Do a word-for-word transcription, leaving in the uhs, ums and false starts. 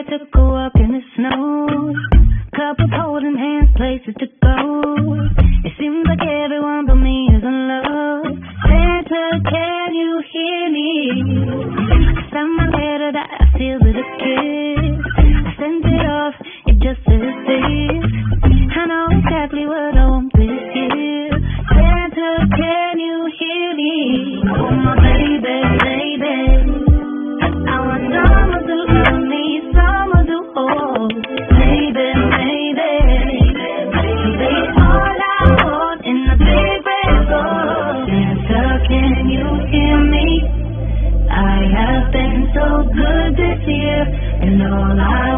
had to go up in the snow. Couples holding hands, places to go. It seems like everyone but me is in love. Santa, can you hear me? I sent my letter that I sealed with a kiss. I sent it off, it just says this. I know exactly what I want this year. Santa, can you hear me? Oh my baby, baby, I want someone to love me, someone to hold. Baby, baby, baby, all I want in a big red bowl. Santa, can you hear me? I have been so good this year, and all I